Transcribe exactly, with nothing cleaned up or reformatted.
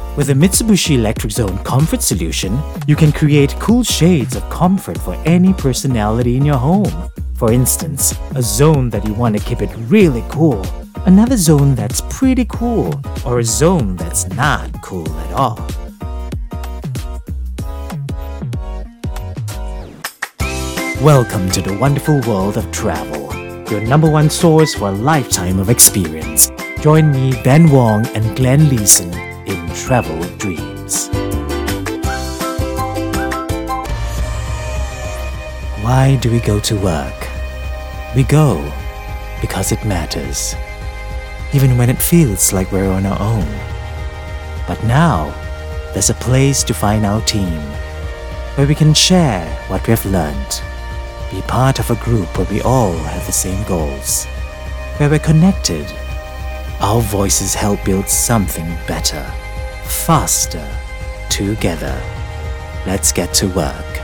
With the Mitsubishi Electric Zone Comfort Solution, you can create cool shades of comfort for any personality in your home. For instance, a zone that you want to keep it really cool, another zone that's pretty cool, or a zone that's not cool at all. Welcome to the wonderful world of travel, your number one source for a lifetime of experience. Join me, Ben Wong and Glenn Leeson in Travel Dreams. Why do we go to work? We go because it matters, even when it feels like we're on our own. But now, there's a place to find our team, where we can share what we've learned, be part of a group where we all have the same goals, where we're connected. Our voices help build something better, faster, together. Let's get to work.